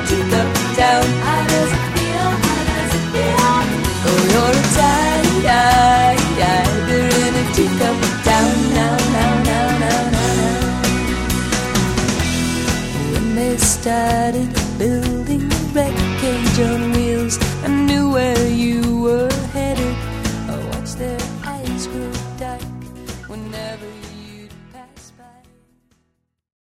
teacup town. How does it feel? How does it feel? Oh, you're a tiger in a teacup town. Now, now, now, now, now, now. When they started building the wreckage on